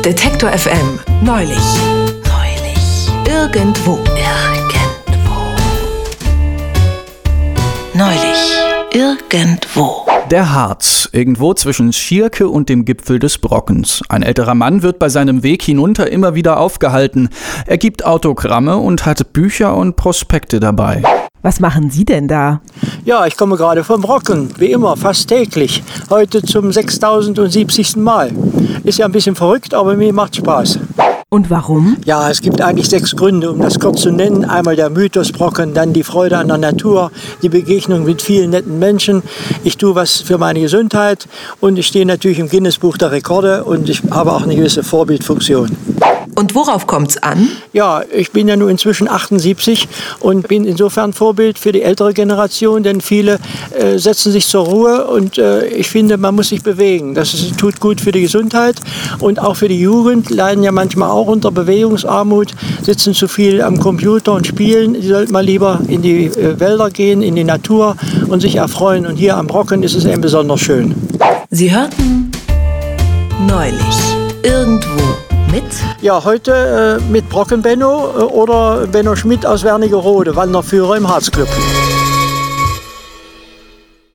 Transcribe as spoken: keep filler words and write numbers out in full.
Detektor F M. Neulich. Neulich. Irgendwo. Irgendwo. Neulich. Irgendwo. Der Harz, irgendwo zwischen Schierke und dem Gipfel des Brockens. Ein älterer Mann wird bei seinem Weg hinunter immer wieder aufgehalten. Er gibt Autogramme und hat Bücher und Prospekte dabei. Was machen Sie denn da? Ja, ich komme gerade vom Brocken, wie immer, fast täglich. Heute zum sechstausendsiebzigsten Mal. Ist ja ein bisschen verrückt, aber mir macht Spaß. Und warum? Ja, es gibt eigentlich sechs Gründe, um das kurz zu nennen. Einmal der Mythos Brocken, dann die Freude an der Natur, die Begegnung mit vielen netten Menschen. Ich tue was für meine Gesundheit und ich stehe natürlich im Guinness-Buch der Rekorde und ich habe auch eine gewisse Vorbildfunktion. Und worauf kommt's an? Ja, ich bin ja nun inzwischen achtundsiebzig und bin insofern Vorbild für die ältere Generation, denn viele äh, setzen sich zur Ruhe und äh, ich finde, man muss sich bewegen. Das ist, tut gut für die Gesundheit und auch für die Jugend, leiden ja manchmal auch unter Bewegungsarmut, sitzen zu viel am Computer und spielen. Die sollten mal lieber in die äh, Wälder gehen, in die Natur und sich erfreuen. Und hier am Brocken ist es eben besonders schön. Sie hörten Neulich. Irgendwo. Mit? Ja, heute äh, mit Brocken Benno äh, oder Benno Schmidt aus Wernigerode, Wanderführer im Harzclub.